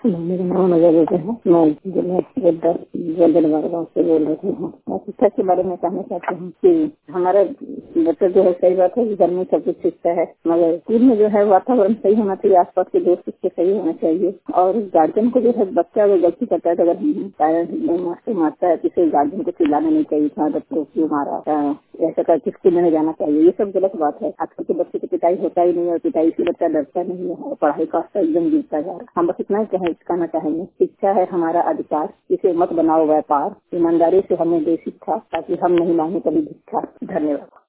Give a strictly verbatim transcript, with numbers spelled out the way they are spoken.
मेरा नाम अजय बेटे है। मैं जिला जलवार गाँव से बोल रही हूँ। मैं शिक्षा के बारे में कहना चाहती हूँ कि हमारा बच्चा जो है, सही बात है कि घर में सब कुछ शिक्षा है, मगर स्कूल में जो है वातावरण सही होना चाहिए, आसपास के दोस्त उसके सही होना चाहिए। और गार्जियन को जो है, बच्चा अगर गलती करता है तो अगर पेरेंट्स मास्टर मारता है तो इसे गार्जियन को चिल्लाना नहीं चाहिए, हाँ बच्चों क्यों मारा, ऐसा करके स्कूल में नहीं जाना चाहिए। ये सब गलत बात है। आजकल के बच्चे की पिटाई होता ही नहीं है और पिटाई से बच्चा डरता नहीं है और पढ़ाई का स्तर एकदम गिरता जा रहा है। हम बस इतना ही कहे- कहना चाहेंगे, शिक्षा है हमारा अधिकार, इसे मत बनाओ व्यापार, ईमानदारी से हमें दे शिक्षा, ताकि हम नहीं मांगे कभी भिक्षा। धन्यवाद।